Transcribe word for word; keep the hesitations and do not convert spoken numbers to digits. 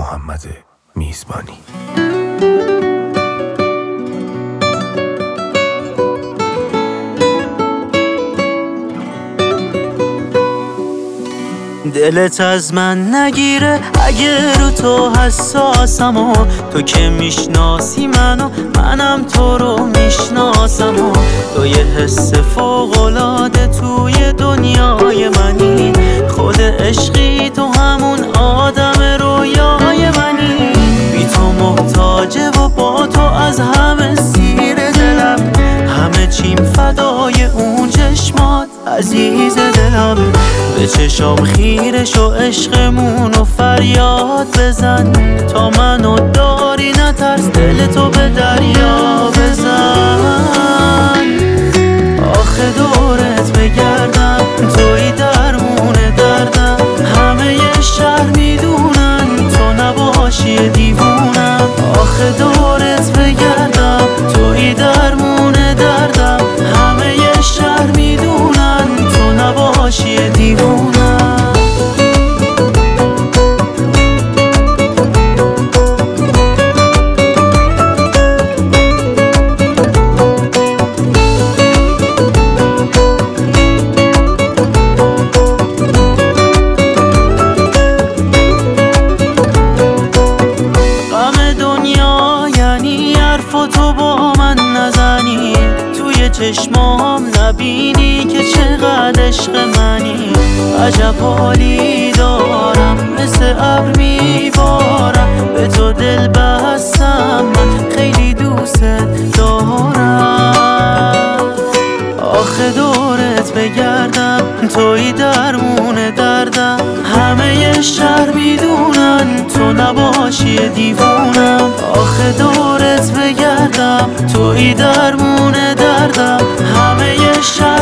محمد میزبانی. دلت از من نگیره اگه رو تو حساسم و تو که میشناسی منو منم تو رو میشناسم و تو یه حس فوق‌العاده توی دنیای منی، خود عشقی تو همون آدم رویای منی، بی تو محتاجه و با تو از همه سیر دلم، همه چیم فدای اون چشمات عزیز دلم، به چشام خیرش و عشقمونو فریاد بزن، تا منو داری نترس دل تو به دریا بزن. آخه دورت بگردم توی درمون دردم، همه ی شهر میدونن تو نباشی دیوونم، آخه دورت بگردم توی درمون دردم، همه ی شهر میدونن تو نباشی دیوونم. تو با من نزنی توی چشمام نبینی که چقدر عشق منی، عجب حالی دارم مثل ابر میبارم، به تو دل بستم من خیلی دوست دارم. آخه دورت بگردم توی درمون دردم، همه ی شهر میدونن تو نباشی دیوونم، آخه دورت بگردم توی درمون دردم، همه ی شهر